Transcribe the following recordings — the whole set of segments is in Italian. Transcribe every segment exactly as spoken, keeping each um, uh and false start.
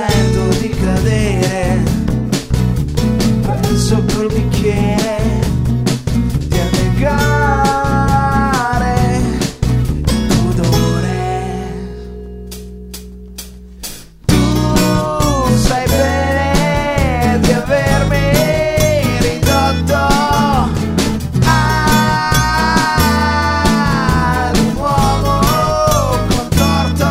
sento di cadere, penso col bicchiere di annegare il pudore. Tu sai bene di avermi ridotto ad un uomo contorto.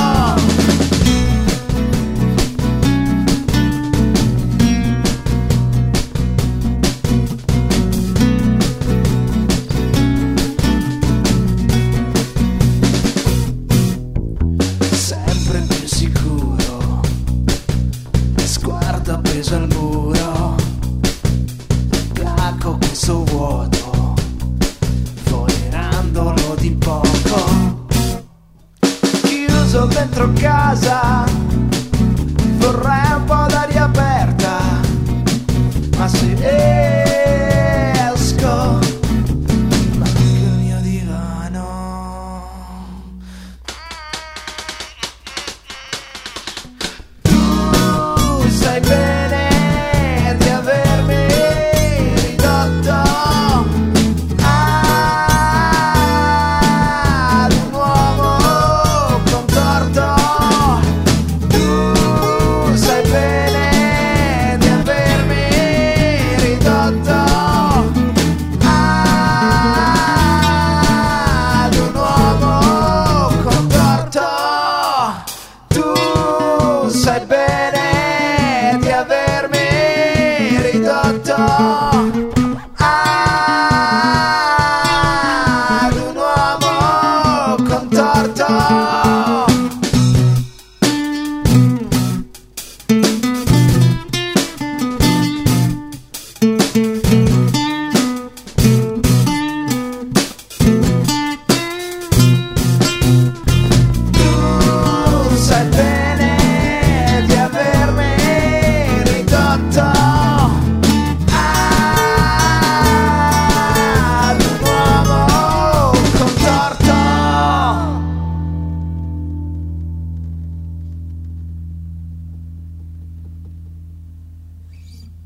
Sempre più sicuro, sguardo appeso al muro, placo questo vuoto, foderandolo di poco. Chiuso dentro casa, vorrei un po' d'aria aperta, ma se